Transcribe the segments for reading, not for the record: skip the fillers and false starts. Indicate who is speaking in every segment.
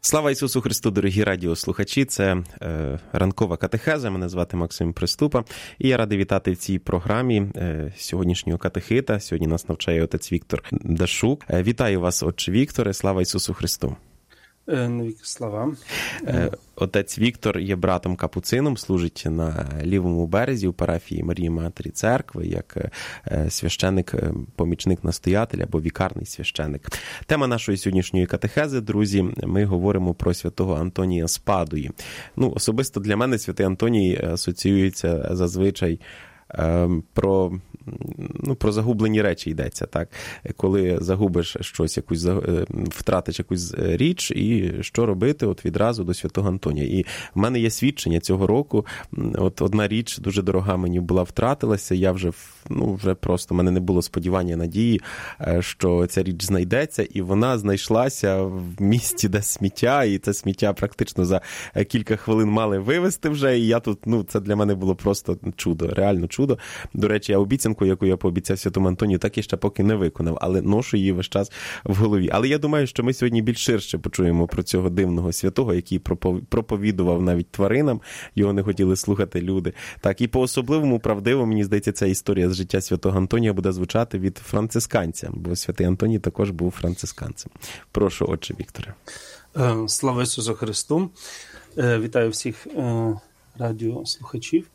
Speaker 1: Слава Ісусу Христу, дорогі радіослухачі! Це ранкова катехеза, мене звати Максим Приступа, і я радий вітати в цій програмі сьогоднішнього катехита. Сьогодні нас навчає отець Віктор Дашук. Вітаю вас, отче Вікторе, слава Ісусу Христу!
Speaker 2: Слава.
Speaker 1: Отець Віктор є братом-капуцином, служить на лівому березі у парафії Марії Матері Церкви, як священик, помічник настоятеля або вікарний священик. Тема нашої сьогоднішньої катехези, друзі, ми говоримо про святого Антонія з Падуї. Особисто для мене святий Антоній асоціюється зазвичай про загублені речі йдеться, так? Коли загубиш щось, втратиш якусь річ, і що робити? От відразу до святого Антонія. І в мене є свідчення цього року. От одна річ дуже дорога мені була, втратилася, я вже просто, в мене не було сподівання, надії, що ця річ знайдеться, і вона знайшлася в місті, де сміття, і це сміття практично за кілька хвилин мали вивезти вже, і я тут, це для мене було просто чудо, реально чудо. До речі, я обіцянку, яку я пообіцяв святому Антонію, так і ще поки не виконав, але ношу її весь час в голові. Але я думаю, що ми сьогодні більш ширше почуємо про цього дивного святого, який проповідував навіть тваринам, його не хотіли слухати люди. Так, і по-особливому правдиво, мені здається, ця історія з життя святого Антонія буде звучати від францисканця, бо святий Антоній також був францисканцем. Прошу, отче Вікторе.
Speaker 2: Слава Ісусу Христу. Вітаю всіх радіослухачів.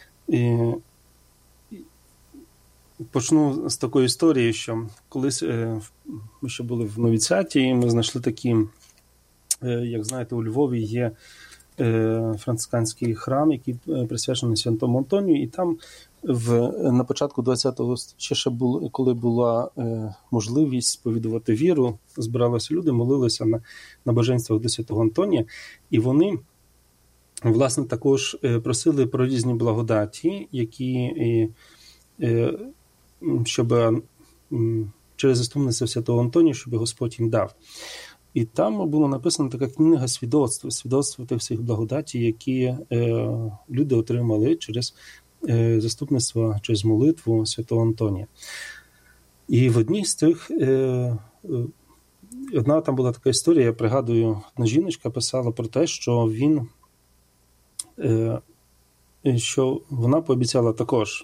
Speaker 2: Почну з такої історії, що колись ми ще були в новіціаті, і ми знайшли такі, як знаєте, у Львові є францисканський храм, який присвячений святому Антонію, і там на початку ХХ століття ще було, коли була можливість сповідувати віру, збиралися люди, молилися на боженствах до святого Антонія, і вони, власне, також просили про різні благодаті, які щоб через заступництво святого Антонія, щоб Господь їм дав. І там була написана така книга свідоцтво тих всіх благодаті, які люди отримали через заступництво, через молитву святого Антонія. І в одній з тих, одна там була така історія, я пригадую, одна жіночка писала про те, що вона пообіцяла також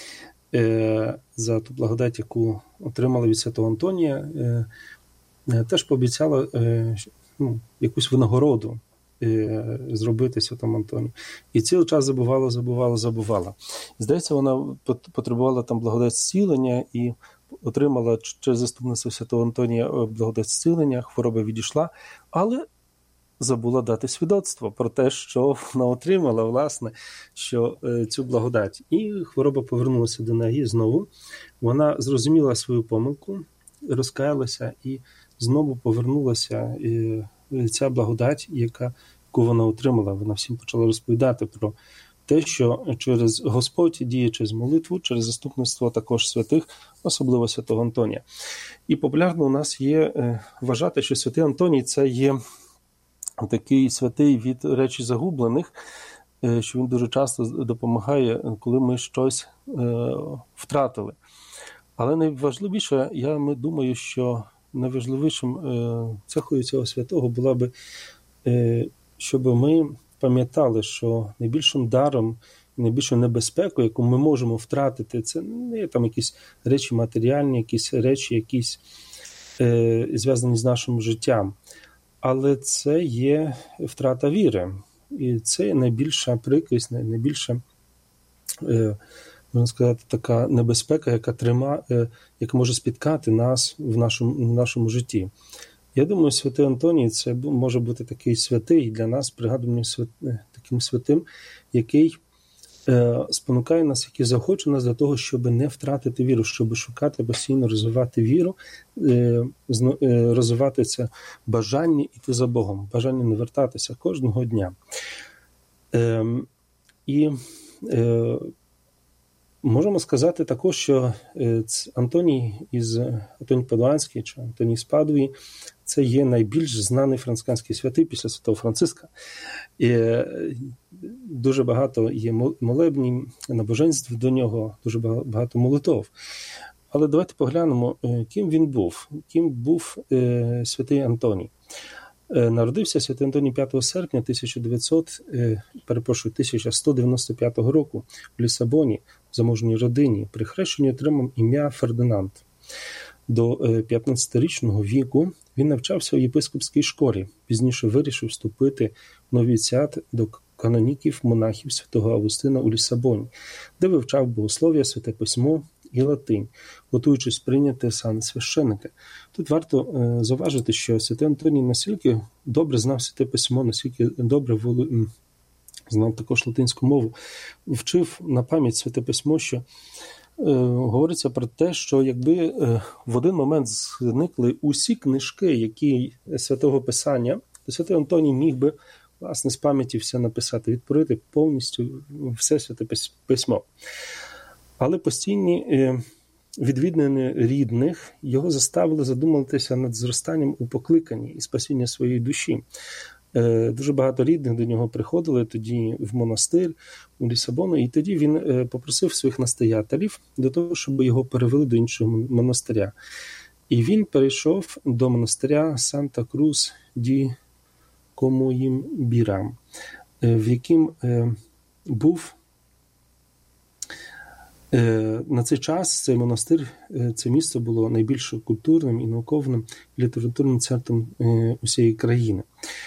Speaker 2: за ту благодать, яку отримала від святого Антонія, теж пообіцяла якусь винагороду зробити святому Антонію. І цілий час забувала. Здається, вона потребувала там благодать зцілення і отримала через заступництво святого Антонія благодать зцілення, хвороба відійшла, але забула дати свідоцтво про те, що вона отримала, власне, що цю благодать. І хвороба повернулася до неї знову. Вона зрозуміла свою помилку, розкаялася і знову повернулася ця благодать, яку вона отримала. Вона всім почала розповідати про те, що через Господь діє через молитву, через заступництво також святих, особливо святого Антонія. І популярно у нас є вважати, що святий Антоній – це є такий святий від речі загублених, що він дуже часто допомагає, коли ми щось втратили. Але найважливіше, я думаю, що найважливішим цехою цього святого була би, щоб ми пам'ятали, що найбільшим даром, найбільшою небезпекою, яку ми можемо втратити, це не є там якісь речі матеріальні, якісь речі, якісь зв'язані з нашим життям. Але це є втрата віри. І це найбільша прикрість, найбільша, можна сказати, така небезпека, яка може спіткати нас в нашому житті. Я думаю, святий Антоній – це може бути такий святий для нас, пригадуємо таким святим, який спонукає нас, який захоче нас для того, щоб не втратити віру, щоб шукати, постійно розвивати віру, розвивати це бажання йти за Богом, бажання не вертатися кожного дня. І можемо сказати також, що Антоній Падуанський чи Антоній з Падуї – це є найбільш знаний францисканський святий після святого Франциска. І дуже багато є молебні, набоженств до нього, дуже багато молитов. Але давайте поглянемо, ким він був, ким був святий Антоній. Народився святий Антоній 5 серпня 1195 року в Лісабоні, в заможній родині. При хрещенні отримав ім'я Фердинанд. До 15-річного віку він навчався у єпископській школі. Пізніше вирішив вступити в новіціат до каноніків монахів святого Августина у Лісабоні, де вивчав богослов'я, святе письмо і латинь, готуючись прийняти сан священника. Тут варто зауважити, що святий Антоній настільки добре знав святе письмо, настільки добре знав також латинську мову, вчив на пам'ять святе письмо, що говориться про те, що якби в один момент зникли усі книжки, які святого Писання, то святий Антоній міг би, власне, з пам'яті все написати, відтворити повністю все святе письмо. Але постійні відвідини рідних його заставили задуматися над зростанням у покликанні і спасіння своєї душі. Дуже багато рідних до нього приходили тоді в монастир у Лісабону, і тоді він попросив своїх настоятелів до того, щоб його перевели до іншого монастиря. І він перейшов до монастиря Санта-Крус ді Комоїмбіра, в яким був на цей час цей монастир, це місце було найбільш культурним і науковим літературним центром усієї країни.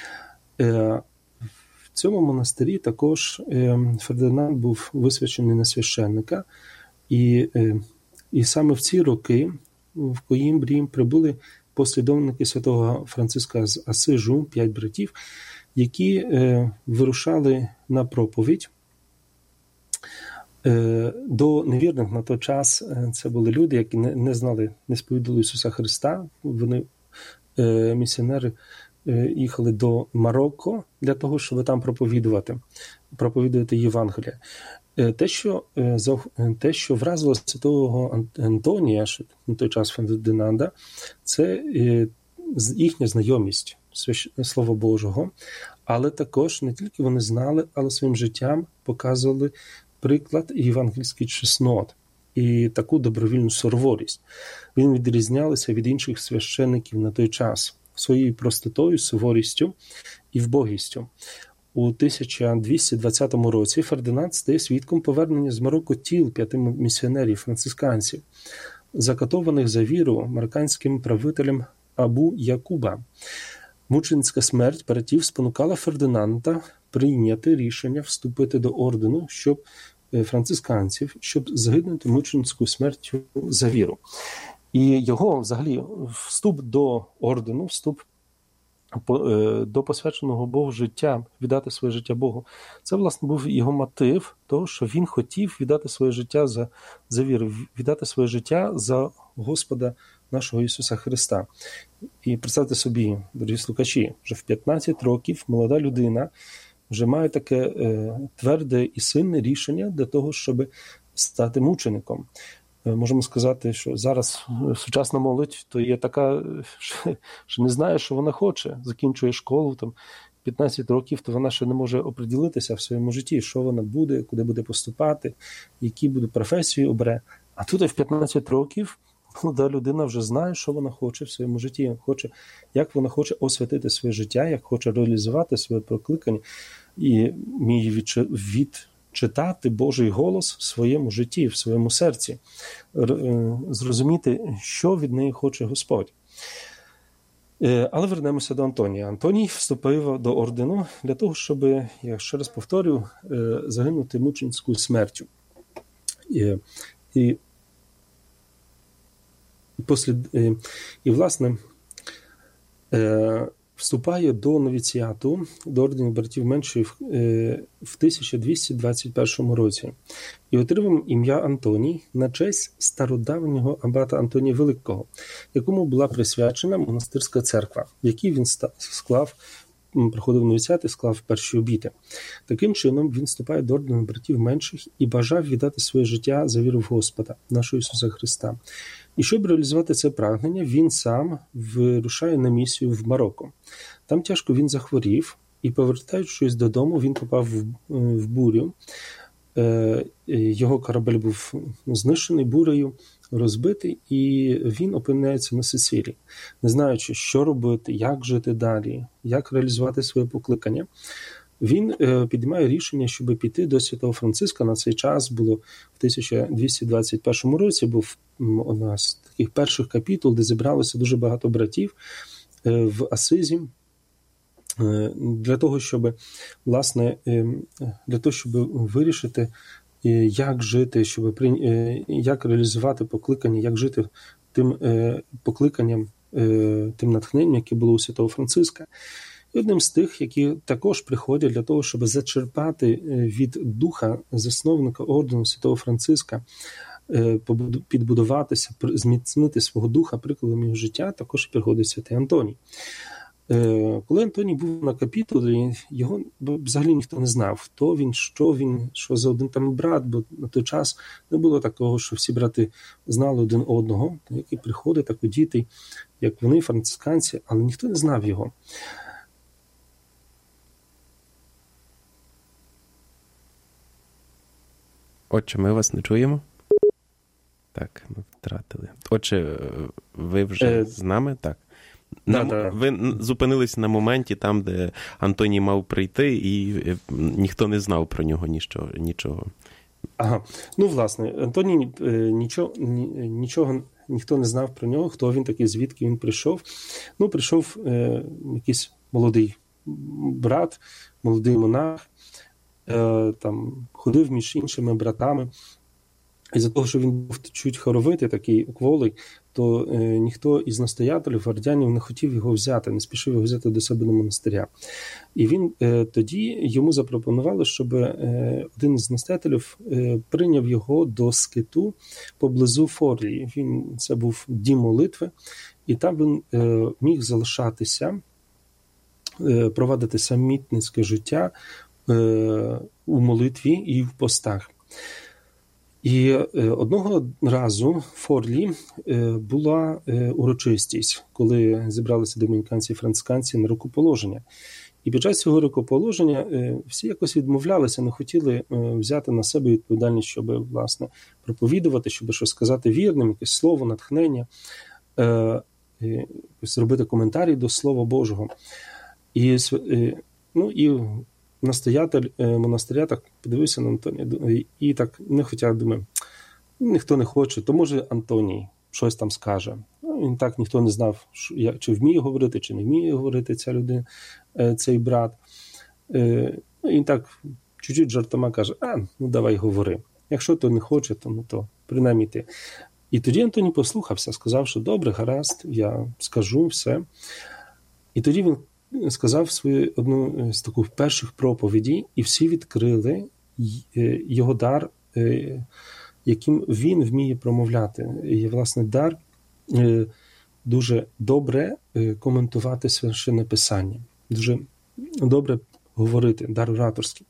Speaker 2: В цьому монастирі також Фердинанд був висвячений на священника, і саме в ці роки в Коїмбрі прибули послідовники святого Франциска з Асижу, 5 братів, які вирушали на проповідь до невірних на той час. Це були люди, які не знали, не сповідали Ісуса Христа. Вони, місіонери, їхали до Марокко для того, щоб там проповідувати Євангелія. Те, що вразило святого Антонія, що на той час Фердинанда, це їхня знайомість Слова Божого, але також не тільки вони знали, але своїм життям показували приклад євангельський чеснот і таку добровільну суворість. Він відрізнялися від інших священиків на той час своєю простотою, суворістю і вбогістю. У 1220 році Фердинанд стає свідком повернення з Марокко тіл 5 місіонерів-францисканців, закатованих за віру марокканським правителем Абу Якуба. Мученицька смерть братів спонукала Фердинанда прийняти рішення вступити до ордену францисканців, щоб загинути мученицькою смертю за віру. І його, взагалі, вступ до ордену, вступ до посвяченого Богу життя, віддати своє життя Богу, це, власне, був його мотив того, що він хотів віддати своє життя за віру, віддати своє життя за Господа нашого Ісуса Христа. І представте собі, дорогі слухачі, вже в 15 років молода людина вже має таке тверде і сильне рішення для того, щоб стати мучеником. Можемо сказати, що зараз сучасна молодь то є така, що не знає, що вона хоче. Закінчує школу, там 15 років, то вона ще не може оприділитися в своєму житті, що вона буде, куди буде поступати, які буде професію обере. А тут в 15 років молода людина вже знає, що вона хоче в своєму житті, як вона хоче освятити своє життя, як хоче реалізувати своє прокликання і вміє відчитати Божий голос в своєму житті, в своєму серці, зрозуміти, що від неї хоче Господь. Але вернемося до Антонія. Антоній вступив до ордену для того, щоб, я ще раз повторю, загинути мученицькою смертю. І власне, вступає до новіціату, до ордену братів менших в 1221 році і отримав ім'я Антоній на честь стародавнього абата Антонія Великого, якому була присвячена монастирська церква, в якій він проходив новіціат і склав перші обіти. Таким чином, він вступає до ордену братів менших і бажав віддати своє життя за віру в Господа, нашого Ісуса Христа. І щоб реалізувати це прагнення, він сам вирушає на місію в Марокко. Там тяжко він захворів, і, повертаючись додому, він попав в бурю. Його корабель був знищений бурею, розбитий, і він опиняється на Сицилії, не знаючи, що робити, як жити далі, як реалізувати своє покликання. Він піднімає рішення, щоб піти до Святого Франциска. На цей час було в 1221 році, був одна з таких перших капітул, де зібралося дуже багато братів в Асизі, для того, щоб, власне, вирішити, як жити, як реалізувати покликання, як жити тим покликанням, тим натхненням, яке було у Святого Франциска. І одним з тих, які також приходять для того, щоб зачерпати від духа засновника ордену Святого Франциска, підбудуватися, зміцнити свого духа прикладом його життя, також приходить святий Антоній. Коли Антоній був на капітулі, його взагалі ніхто не знав, хто він, що за один там брат, бо на той час не було такого, що всі брати знали один одного, який приходить так одітий, як вони, францисканці, але ніхто не знав його.
Speaker 1: Отче, ми вас не чуємо? Так, ми втратили. Отче, ви вже з нами? Так. Ви зупинились на моменті там, де Антоній мав прийти, і ніхто не знав про нього нічого.
Speaker 2: Ага. Ну, власне, Антоній нічого ніхто не знав про нього, хто він такий, звідки він прийшов. Ну, прийшов якийсь молодий брат, молодий монах, там ходив між іншими братами. І за того, що він був чуть хоровитий, такий укволий, то ніхто із настоятелів, гвардіанів не хотів його взяти, не спішив його взяти до себе до монастиря. І він тоді йому запропонували, щоб один з настоятелів прийняв його до скиту поблизу Форлії. Це був дім молитви, і там він міг залишатися, провадити самітницьке життя у молитві і в постах. І одного разу в Форлі була урочистість, коли зібралися домініканці і францисканці на рукоположення. І під час цього рукоположення всі якось відмовлялися, не хотіли взяти на себе відповідальність, щоб, власне, проповідувати, щоб щось сказати вірним, якесь слово, натхнення, зробити коментарі до Слова Божого. І настоятель монастиря так подивився на Антонія і так не хотів, думаю, ніхто не хоче, то може Антоній щось там скаже. Він так, ніхто не знав, чи вміє говорити, чи не вміє говорити ця людина, цей брат. Він так чуть-чуть жартома каже, ну давай говори. Якщо то не хоче, то принаймні ти. І тоді Антоній послухався, сказав, що добре, гаразд, я скажу все. І тоді він сказав свою одну з таких перших проповідей, і всі відкрили його дар, яким він вміє промовляти. І, власне, дар дуже добре коментувати Священне Писання, дуже добре говорити, дар ораторський.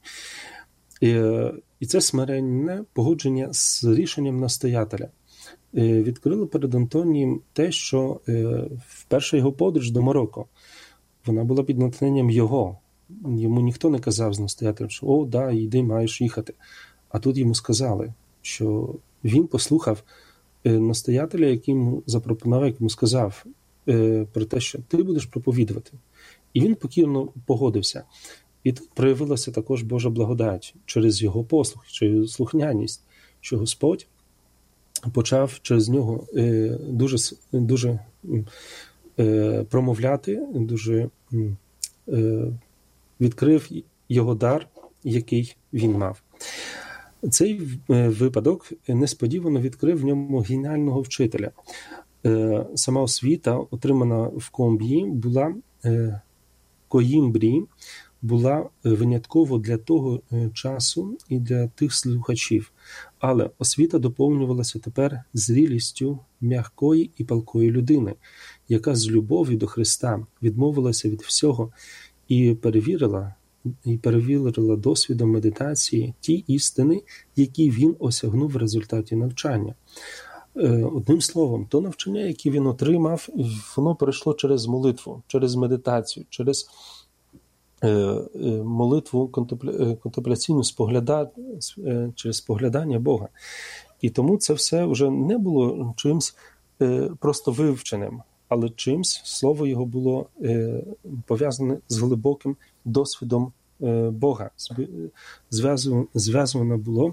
Speaker 2: І це смиренне погодження з рішенням настоятеля відкрило перед Антонієм те, що в перша його подорож до Марокко, вона була під натхненням його. Йому ніхто не казав з настоятелем, що йди, маєш їхати. А тут йому сказали, що він послухав настоятеля, який йому запропонував, який йому сказав про те, що ти будеш проповідувати. І він покірно погодився. І тут проявилася також Божа благодать через його послух, через слухняність, що Господь почав через нього дуже промовляти, дуже відкрив його дар, який він мав. Цей випадок несподівано відкрив в ньому геніального вчителя. Сама освіта, отримана в Коїмбрі, була винятково для того часу і для тих слухачів. Але освіта доповнювалася тепер зрілістю м'якої і палкої людини, яка з любові до Христа відмовилася від всього і перевірила досвідом медитації ті істини, які він осягнув в результаті навчання. Одним словом, то навчання, яке він отримав, воно перейшло через молитву, через медитацію, через молитву контемпляційну, через споглядання Бога. І тому це все вже не було чимсь просто вивченим, але чимсь слово його було пов'язане з глибоким досвідом Бога. Зв'язано було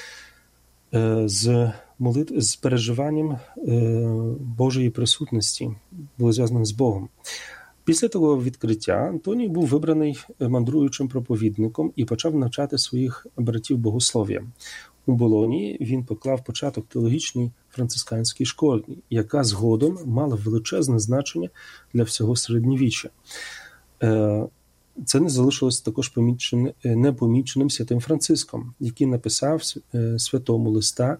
Speaker 2: з переживанням Божої присутності, було зв'язано з Богом. Після того відкриття Антоній був вибраний мандруючим проповідником і почав навчати своїх братів богослов'я. У Болонії він поклав початок теологічній францисканській школі, яка згодом мала величезне значення для всього середньовіччя. Це не залишилось також непоміченим святим Франциском, який написав святому листа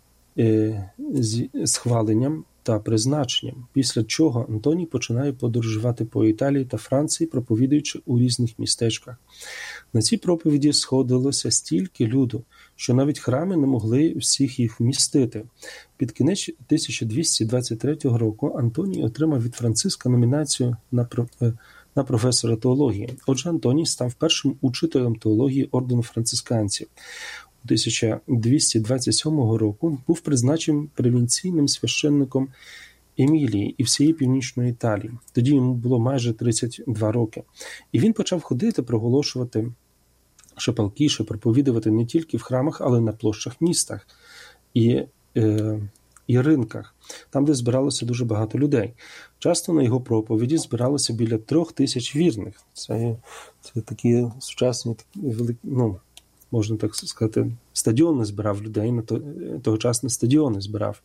Speaker 2: з хваленням та призначенням, після чого Антоній починає подорожувати по Італії та Франції, проповідуючи у різних містечках. На цій проповіді сходилося стільки люду, що навіть храми не могли всіх їх вмістити. Під кінець 1223 року Антоній отримав від Франциска номінацію на професора теології. Отже, Антоній став першим учителем теології ордену францисканців. 1227 року був призначений провінційним священником Емілії і всієї Північної Італії. Тоді йому було майже 32 роки. І він почав ходити, проголошувати шапалкіше, проповідувати не тільки в храмах, але й на площах містах і ринках, там, де збиралося дуже багато людей. Часто на його проповіді збиралося біля 3000 вірних. Це такі сучасні, можна так сказати, стадіони збирав людей, тогочасні стадіони збирав.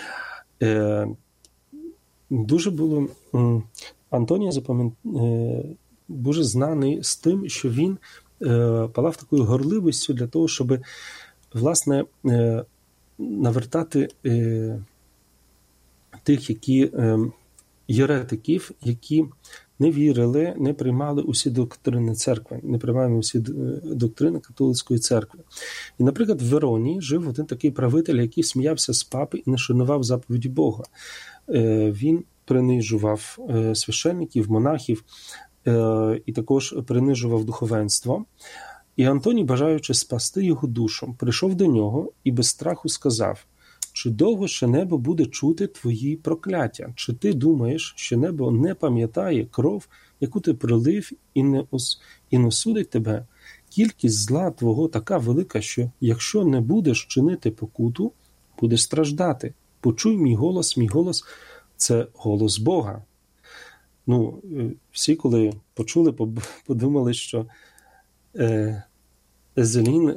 Speaker 2: Дуже було... Антоній дуже знаний з тим, що він палав такою горливістю для того, щоб, власне, навертати тих, єретиків, які не вірили, не приймали усі доктрини церкви, не приймали усі доктрини католицької церкви. І, наприклад, в Веронії жив один такий правитель, який сміявся з папи і не шанував заповіді Бога. Він принижував священників, монахів і також принижував духовенство. І Антоній, бажаючи спасти його душу, прийшов до нього і без страху сказав: «Чи довго ще небо буде чути твої прокляття? Чи ти думаєш, що небо не пам'ятає кров, яку ти пролив, і не судить тебе? Кількість зла твого така велика, що якщо не будеш чинити покуту, будеш страждати. Почуй мій голос – це голос Бога». Всі, коли почули, подумали, що Езелін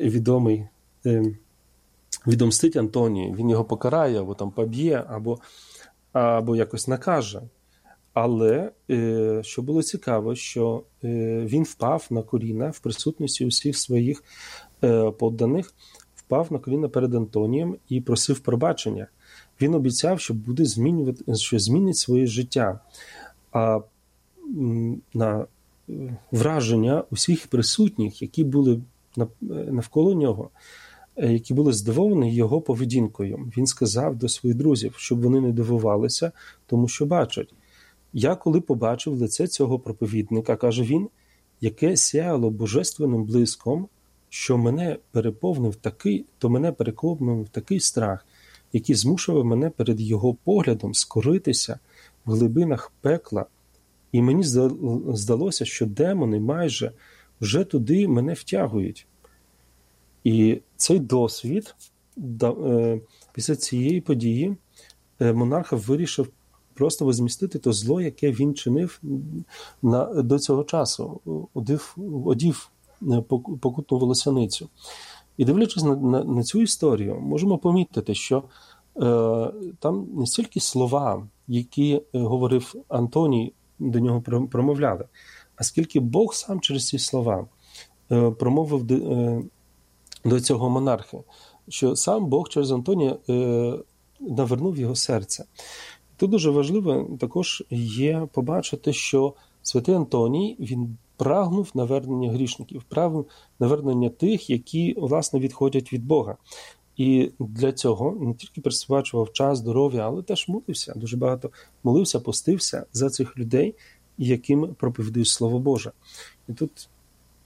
Speaker 2: відомстить Антонію, він його покарає, або там поб'є, або якось накаже. Але, що було цікаво, що він впав на коліна в присутності усіх своїх подданих, впав на коліна перед Антонієм і просив пробачення. Він обіцяв, що змінить своє життя. А на враження усіх присутніх, які були навколо нього, які були здивовані його поведінкою. Він сказав до своїх друзів, щоб вони не дивувалися, тому що бачать. «Я, коли побачив лице цього проповідника, – каже він, – яке сяяло божественним блиском, що мене переповнив такий страх, який змушував мене перед його поглядом скоритися в глибинах пекла, і мені здалося, що демони майже вже туди мене втягують». І цей досвід, після цієї події, монарх вирішив просто возмістити то зло, яке він чинив до цього часу, одів покутну волосяницю. І дивлячись на цю історію, можемо помітити, що там не стільки слова, які говорив Антоній, до нього промовляли, а скільки Бог сам через ці слова промовив до цього монарха, що сам Бог через Антонія навернув його серце. Тут дуже важливо також є побачити, що святий Антоній, він прагнув навернення грішників, прагнув навернення тих, які, власне, відходять від Бога. І для цього не тільки присвячував час, здоров'я, але теж молився, дуже багато молився, постився за цих людей, яким проповідує Слово Боже. І тут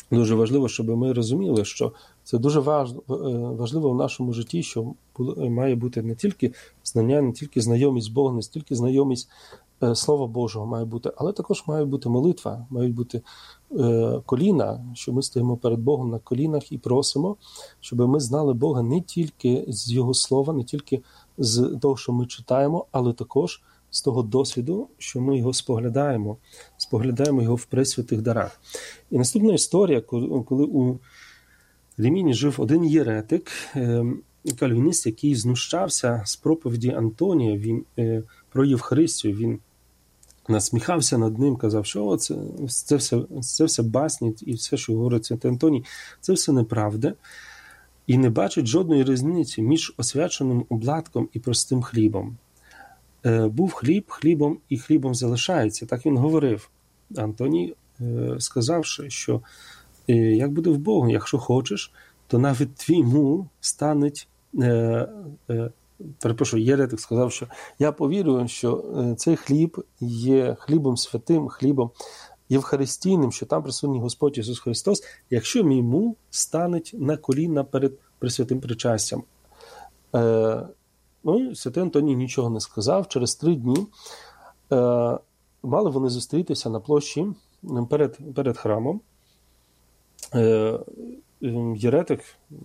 Speaker 2: Дуже важливо, щоб ми розуміли, що це дуже важливо в нашому житті, що має бути не тільки знання, не тільки знайомість Бога, не тільки знайомість Слова Божого має бути, але також має бути молитва, мають бути коліна, що ми стоїмо перед Богом на колінах і просимо, щоб ми знали Бога не тільки з Його слова, не тільки з того, що ми читаємо, але також з того досвіду, що ми його споглядаємо його в пресвятих дарах. І наступна історія, коли у Ріміні жив один єретик, кальвініст, який знущався з проповіді Антонія про Євхаристію. Він насміхався над ним, казав, що це все басні, і все, що говорить Святий Антоній, це все неправда. І не бачить жодної різниці між освяченим обладком і простим хлібом. Був хліб хлібом, і хлібом залишається. Так він говорив. Антоній, сказавши, що як буде в Богу, якщо хочеш, то навіть твій мул стане, єретик сказав, що я повірю, що цей хліб є хлібом святим, хлібом євхаристійним, що там присутній Господь Ісус Христос, якщо мій мул стане на коліна перед Пресвятим Причастям. Ну, Святий Антоній нічого не сказав. Через 3 дні мали вони зустрітися на площі перед храмом. Єретик,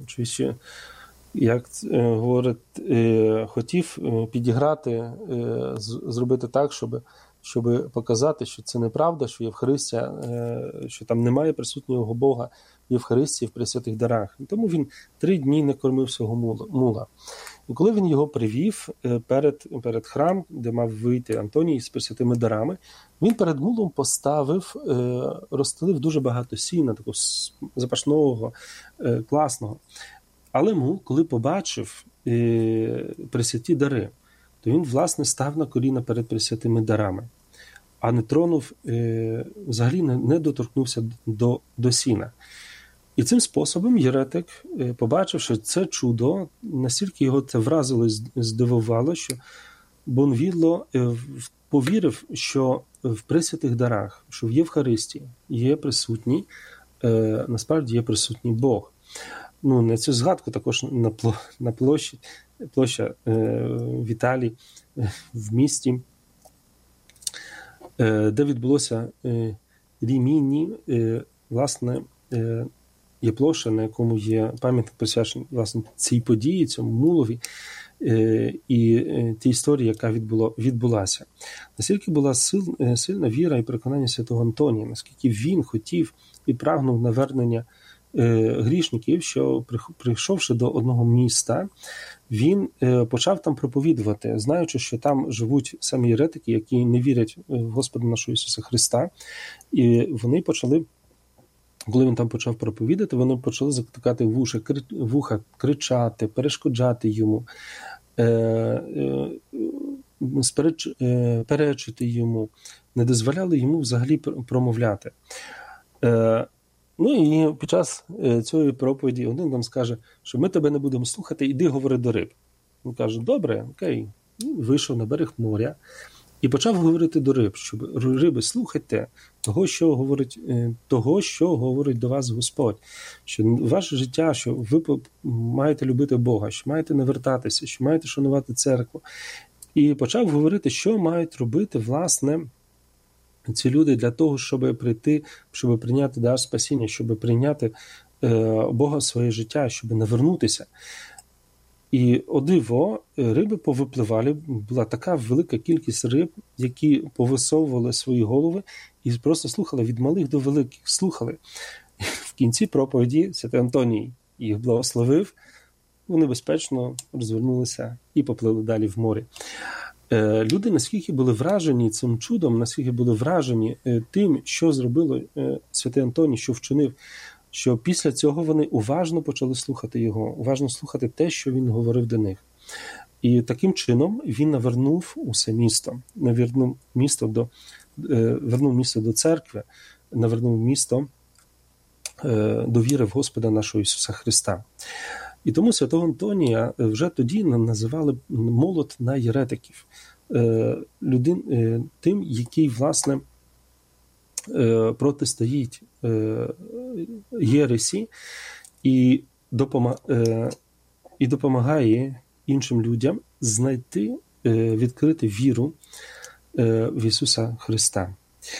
Speaker 2: як говорить, хотів підіграти, зробити так, щоб показати, що це неправда, що Євхаристія, що там немає присутнього Бога в Євхаристії, в пресвятих дарах. І тому він 3 дні не кормив свого мула. І коли він його привів перед храм, де мав вийти Антоній з пресвятими дарами, він перед мулом розстелив дуже багато сіна, такого запашного, класного. Але мул, коли побачив пресвяті дари, то він, власне, став на коліна перед пресвятими дарами, а не тронув, взагалі не доторкнувся до сіна. І цим способом єретик, побачивши це чудо, настільки його це вразило і здивувало, що Бонвідло повірив, що в пресвятих дарах, що в Євхаристії є присутній, насправді є присутній Бог. Ну, на цю згадку також на площа в Італії, в місті, де відбулося Ріміні, власне, є площа, на якому є пам'ятник присвячений, власне, цій події, цьому мулові, і тій історії, яка відбулася. Наскільки була сильна віра і переконання святого Антонія, наскільки він хотів і прагнув навернення грішників, що, прийшовши до одного міста, він почав там проповідувати, знаючи, що там живуть самі єретики, які не вірять в Господа нашого Ісуса Христа, і вони почали, коли він там почав проповідати, вони почали затикати вуха, кричати, перешкоджати йому, перечити йому, не дозволяли йому взагалі промовляти. Ну і під час цієї проповіді один там скаже, що ми тебе не будемо слухати, іди говори до риб. Він каже, добре, окей. Він вийшов на берег моря і почав говорити до риб, щоб риби, слухайте того, що говорить до вас Господь, що ваше життя, що ви маєте любити Бога, що маєте навертатися, що маєте шанувати церкву. І почав говорити, що мають робити, власне, ці люди для того, щоб прийти, щоб прийняти дар спасіння, щоб прийняти Бога в своє життя, щоб навернутися. І, о диво, риби повипливали, була така велика кількість риб, які повисовували свої голови і просто слухали, від малих до великих слухали. В кінці проповіді Святий Антоній їх благословив, вони безпечно розвернулися і поплили далі в море. Люди наскільки були вражені цим чудом, наскільки були вражені тим, що зробило Святий Антоній, що вчинив, що після цього вони уважно почали слухати його, уважно слухати те, що він говорив до них. І таким чином він навернув усе місто, вернув місто до церкви, навернув місто до віри в Господа нашого Ісуса Христа. І тому Святого Антонія вже тоді називали молот на єретиків, тим, який, власне, протистоїть єресі і допомагає іншим людям знайти, відкрити віру в Ісуса Христа.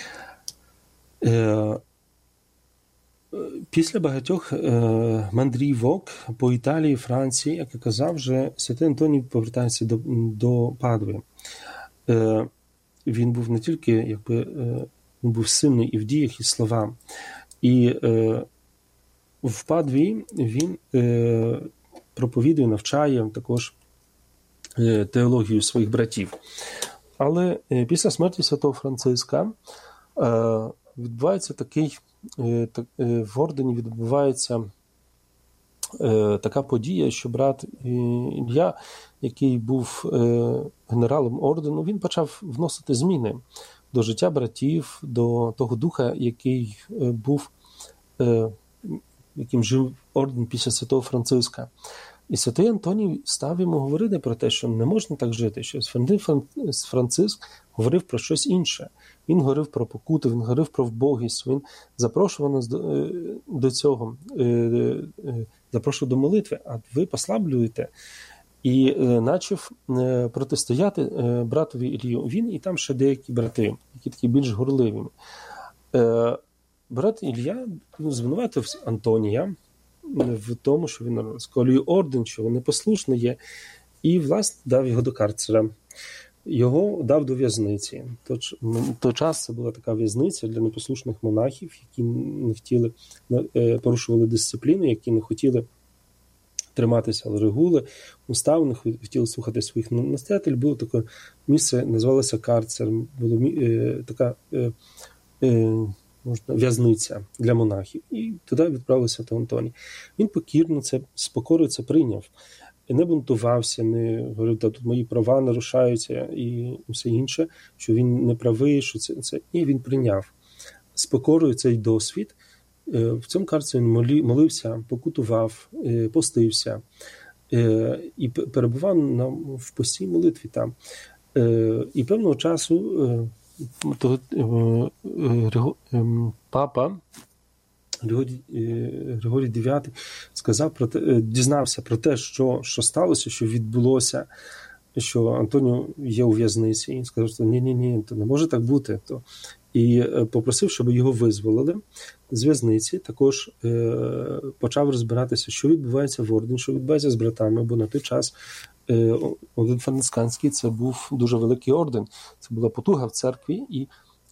Speaker 2: Після багатьох мандрівок по Італії, Франції, як я казав, вже святий Антоній повертається до Падви. Він був не тільки, він був сильний і в діях, і словах. І в Падві він проповідує, навчає також теологію своїх братів. Але після смерті святого Франциска відбувається такий, в ордені відбувається така подія, що брат Ілля, який був генералом ордену, він почав вносити зміни до життя братів, до того духа, який був, яким жив орден після святого Франциска. І святий Антоній став йому говорити про те, що не можна так жити, що Франциск говорив про щось інше. Він говорив про покуту, він говорив про вбогість, він запрошував нас до цього, запрошував до молитви, а ви послаблюєте. І почав протистояти братові Іллію. Він і там ще деякі брати, які такі більш горливі. Брат Ілля звинуватив Антонія в тому, що він розколює орден, що він непослушний є, і, власне, дав його до карцера. Його дав до в'язниці. Той час це була така в'язниця для непослушних монахів, які не хотіли, порушували дисципліну, які не хотіли триматися регули, устав, не хотіли слухати своїх настоятелів. Було таке місце, називалося карцер, було така в'язниця для монахів. І туди відправився святий Антоній. Він покірно це, з покорою це прийняв. Не бунтувався, не говорив, тут мої права нарушаються і все інше, що він не правий, що це. Ні, він прийняв з покорою цей досвід. В цьому карцері він молився, покутував, постився і перебував в постій молитві там. І певного часу папа Григорій IX дізнався про те, що сталося, що відбулося, що Антоніо є у в'язниці. І сказав, що ні, то не може так бути. І попросив, щоб його визволили з в'язниці. Також почав розбиратися, що відбувається в ордені, що відбувається з братами, бо на той час орден францисканський – це був дуже великий орден. Це була потуга в церкві, і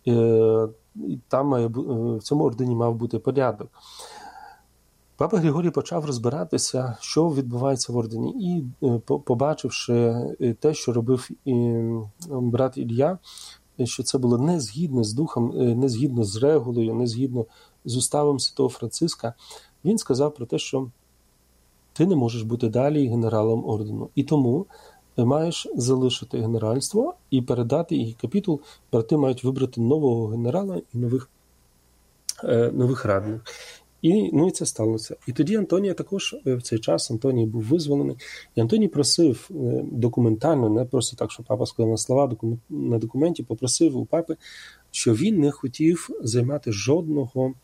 Speaker 2: там в цьому ордені мав бути порядок. Папа Григорій почав розбиратися, що відбувається в ордені, і побачивши те, що робив брат Ілля, що це було не згідно з духом, не згідно з регулою, не згідно з уставом святого Франциска, він сказав про те, що ти не можеш бути далі генералом ордену. І тому маєш залишити генеральство і передати її капітул. Брати мають вибрати нового генерала і нових радних. І це сталося. І тоді Антонія також, в цей час Антоній був визволений. І Антоній просив документально, не просто так, що папа сказав на слова, на документі, попросив у папи, що він не хотів займати жодного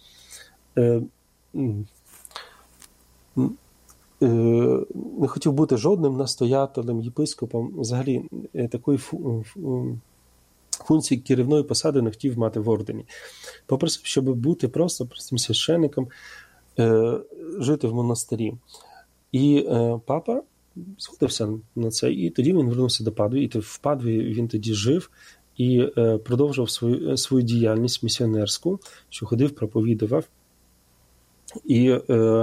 Speaker 2: не хотів бути жодним настоятелем, єпископом, взагалі такої функції керівної посади не хотів мати в ордені. Попросив, щоб бути просто простим священником, жити в монастирі. І папа згодився на це, і тоді він вернувся до Падви, і в Падві він тоді жив і продовжував свою діяльність місіонерську, що ходив, проповідував. І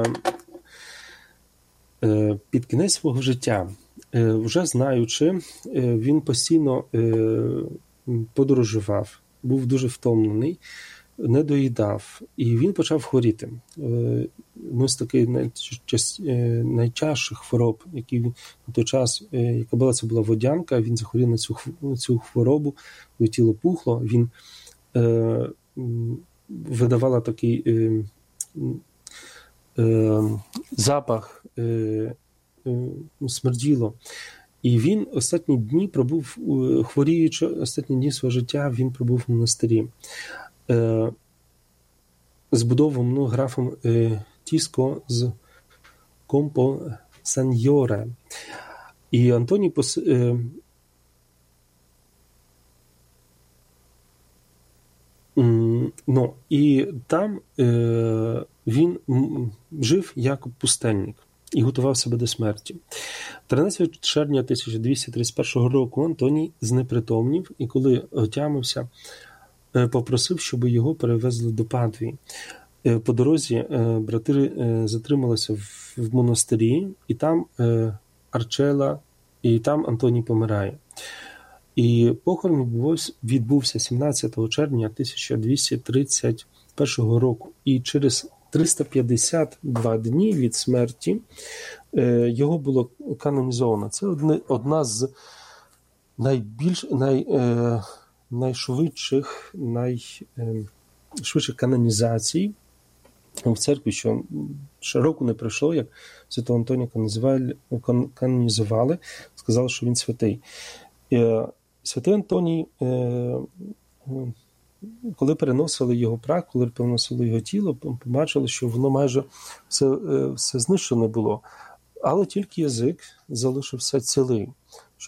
Speaker 2: під кінець свого життя, вже знаючи, він постійно подорожував, був дуже втомлений, не доїдав, і він почав хворіти. З таких найтяжчих хвороб, які на той час, яка була, це була водянка, він захворів на цю хворобу, його тіло пухло, він видавала такий запах, смерділо. І він останні дні пробув, хворіючи, останні дні свого життя він пробув в монастирі. збудовану графом Тіско з Компосаньоре. І Антоній і там він жив як пустельник і готував себе до смерті. 13 червня 1231 року Антоній знепритомнів і коли отямився, попросив, щоб його перевезли до Падвії. По дорозі брати затрималися в монастирі, і там Арчела, і там Антоній помирає. І похорон відбувся 17 червня 1231 року. І через 352 дні від смерті його було канонізовано. Це одна з найшвидших канонізацій в церкві, що ще року не пройшло, як Святого Антонія канонізували, сказали, що він святий. Святий Антоній, коли переносили його прах, коли переносили його тіло, побачили, що воно майже все знищено було, але тільки язик залишився цілий. Що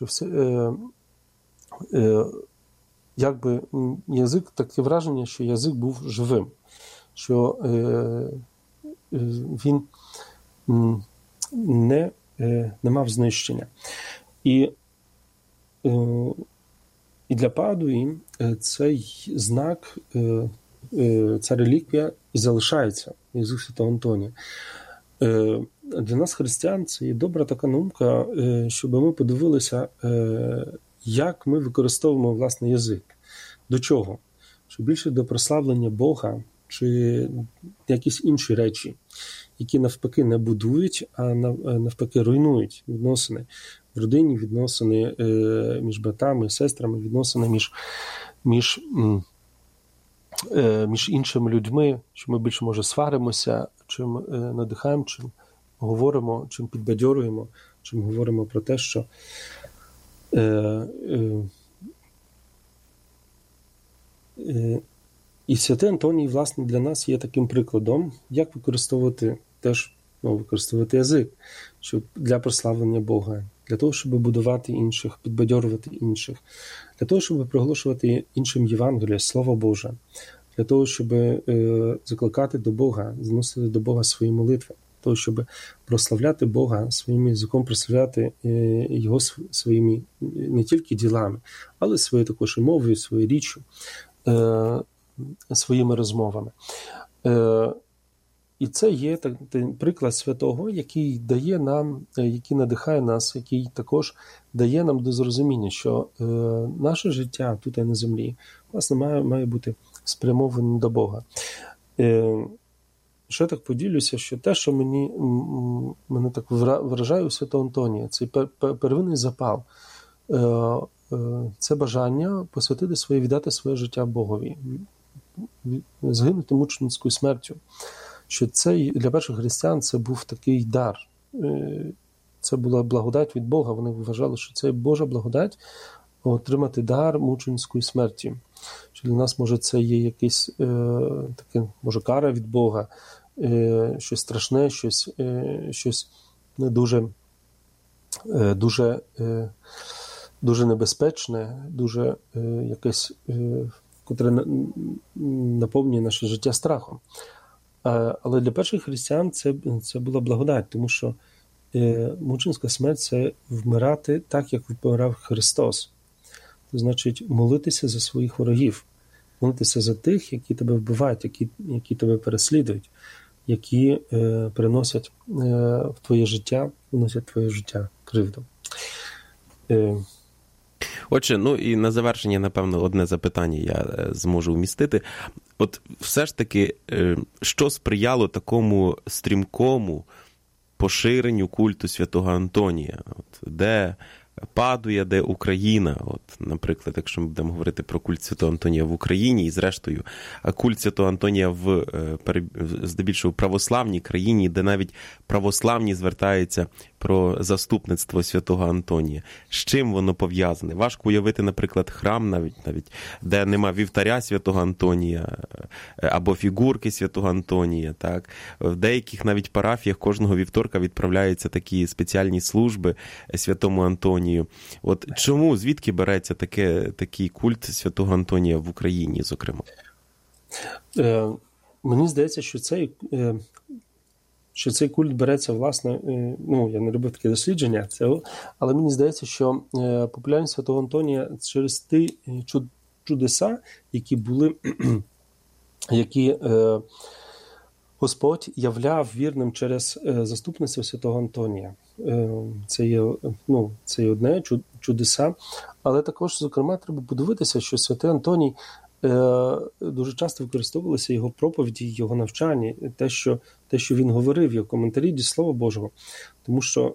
Speaker 2: якби язик, таке враження, що язик був живим, що він не мав знищення. І для Падуї цей знак, ця реліквія і залишається, язик Святого Антонія. Для нас, християн, це є добра така наука, щоб ми подивилися, як ми використовуємо власний язик. До чого? Чи більше до прославлення Бога, чи якісь інші речі, які навпаки не будують, а навпаки руйнують відносини в родині, відносини між братами, сестрами, відносини між іншими людьми, що ми більше, може, сваримося, чим надихаємо, чим говоримо, чим підбадьорюємо, чим говоримо про те, що і Святий Антоній, власне, для нас є таким прикладом, як використовувати язик, щоб для прославлення Бога, для того, щоб будувати інших, підбадьорувати інших, для того, щоб проголошувати іншим Євангеліє, Слово Боже, для того, щоб закликати до Бога, зносити до Бога свої молитви, для того, щоб прославляти Бога своїм язиком, прославляти Його своїми не тільки ділами, але своєю також і мовою, своєю річчю, своїми розмовами. І це є приклад святого, який дає нам, який надихає нас, який також дає нам до зрозуміння, що наше життя тут на землі, власне, має бути спрямоване до Бога. Ще так поділюся, що те, що мене так вражає у Святого Антонія, цей первинний запал, це бажання посвятити своє, віддати своє життя Богові, згинути мученицькою смертю. Що це для перших християн це був такий дар. Це була благодать від Бога. Вони вважали, що це Божа благодать отримати дар мученицької смерті. Що для нас, може, це є якийсь таке, може, кара від Бога, щось страшне, щось дуже небезпечне, дуже якесь, котре наповнює наше життя страхом. Але для перших християн це була благодать, тому що мученицька смерть – це вмирати так, як вмирав Христос. Це значить молитися за своїх ворогів, молитися за тих, які тебе вбивають, які тебе переслідують, які приносять в твоє життя, вносять в твоє життя кривду.
Speaker 1: Отже, і на завершення, напевно, одне запитання я зможу вмістити. От все ж таки, що сприяло такому стрімкому поширенню культу Святого Антонія? Де Падуя, де Україна. От, наприклад, якщо ми будемо говорити про культ Святого Антонія в Україні, і зрештою культ Святого Антонія в здебільшого православній країні, де навіть православні звертаються про заступництво Святого Антонія. З чим воно пов'язане? Важко уявити, наприклад, храм навіть де нема вівтаря Святого Антонія або фігурки Святого Антонія. Так? В деяких навіть парафіях кожного вівторка відправляються такі спеціальні служби Святому Антонію. От чому, звідки береться такий культ Святого Антонія в Україні, зокрема?
Speaker 2: Мені здається, що цей культ береться, власне, я не робив таке дослідження цього, але мені здається, що популярність Святого Антонія через ті чудеса, які були, які Господь являв вірним через заступництво Святого Антонія. Це є одне чудеса, але також, зокрема, треба подивитися, що Святий Антоній дуже часто використовувалися його проповіді, його навчання, те, що він говорив, його коментарі до Слова Божого. Тому що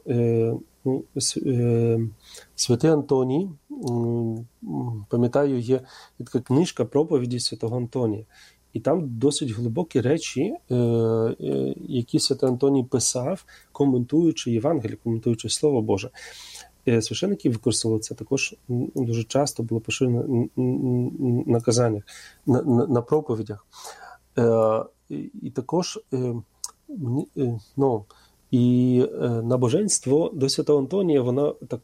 Speaker 2: Святий Антоній, пам'ятаю, є така книжка проповіді Святого Антонія. І там досить глибокі речі, які Святий Антоній писав, коментуючи Євангеліє, коментуючи Слово Боже. Священники використовували це також дуже часто, було поширено на казаннях, на проповідях. І також і набоженство до Святого Антонія, воно так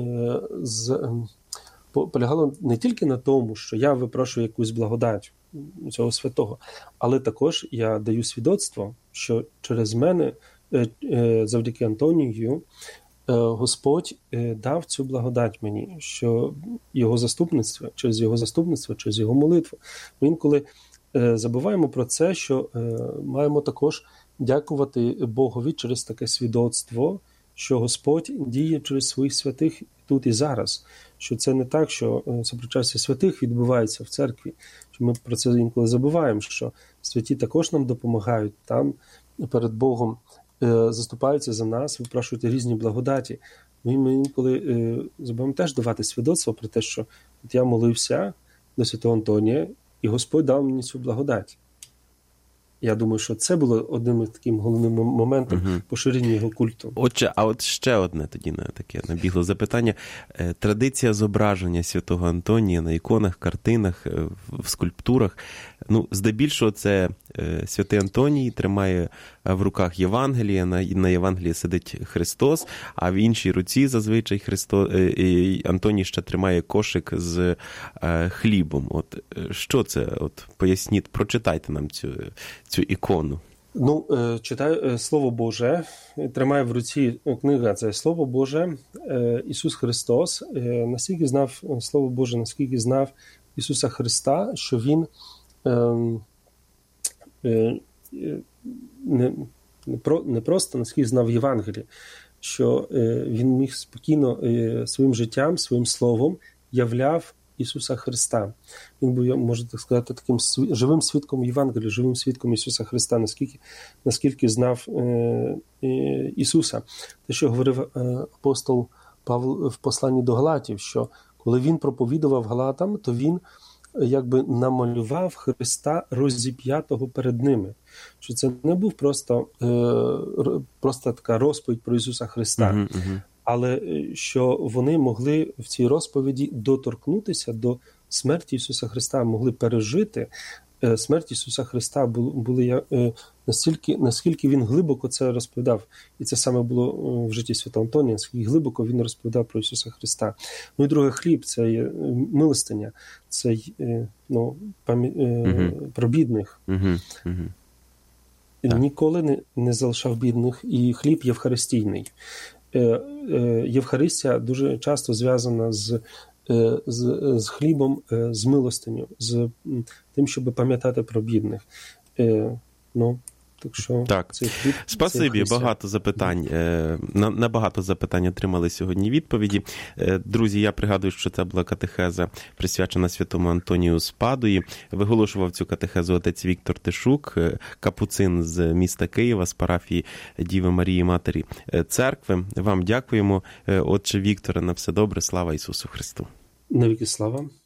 Speaker 2: полягало не тільки на тому, що я випрошую якусь благодать цього святого, але також я даю свідоцтво, що через мене, завдяки Антонію, Господь дав цю благодать мені, що через його заступництво, через його молитву. Ми інколи забуваємо про це, що маємо також дякувати Богові через таке свідоцтво, що Господь діє через своїх святих тут і зараз. Що це не так, що сопричастя святих відбувається в церкві. Що ми про це інколи забуваємо, що святі також нам допомагають там перед Богом, заступаються за нас, випрошують різні благодаті. Ми інколи забуваємо теж давати свідоцтво про те, що от я молився до Святого Антонія, і Господь дав мені цю благодать. Я думаю, що це було одним із таким головним моментом поширення його культу.
Speaker 1: Отже, а от ще одне тоді таке набігло запитання. Традиція зображення Святого Антонія на іконах, картинах, в скульптурах. Здебільшого це Святий Антоній тримає в руках Євангеліє, на Євангелії сидить Христос, а в іншій руці зазвичай Антоній ще тримає кошик з хлібом. От що це? От поясніть, прочитайте нам цю ікону.
Speaker 2: Читаю Слово Боже, тримає в руці книга, це Слово Боже, Ісус Христос. Наскільки знав Слово Боже, наскільки знав Ісуса Христа, що Він не просто наскільки знав Євангеліє, що Він міг спокійно своїм життям, своїм словом являв Ісуса Христа. Він був, можна так сказати, таким живим свідком Євангелія, живим свідком Ісуса Христа, наскільки знав Ісуса. Те, що говорив апостол Павло в посланні до Галатів, що коли він проповідував Галатам, то він якби намалював Христа розіп'ятого перед ними. Що це не був просто така розповідь про Ісуса Христа, але що вони могли в цій розповіді доторкнутися до смерті Ісуса Христа, могли пережити смерть Ісуса Христа, були наскільки він глибоко це розповідав. І це саме було в житті Святого Антонія, наскільки глибоко він розповідав про Ісуса Христа. І друге, хліб – це є милостиня, це про бідних. Ніколи не залишав бідних, і хліб євхаристійний. Євхаристія дуже часто зв'язана з хлібом, з милостиню, з тим, щоб пам'ятати про бідних. Так що
Speaker 1: так.
Speaker 2: цей хліб,
Speaker 1: спасибі, багато запитань. На багато запитань отримали сьогодні відповіді. Друзі, я пригадую, що це була катехеза, присвячена святому Антонію з Падуї. Виголошував цю катехезу отець Віктор Тишук, капуцин з міста Києва, з парафії Діви Марії Матері Церкви. Вам дякуємо, отче Вікторе, на все добре. Слава Ісусу Христу.
Speaker 2: Навіки слава.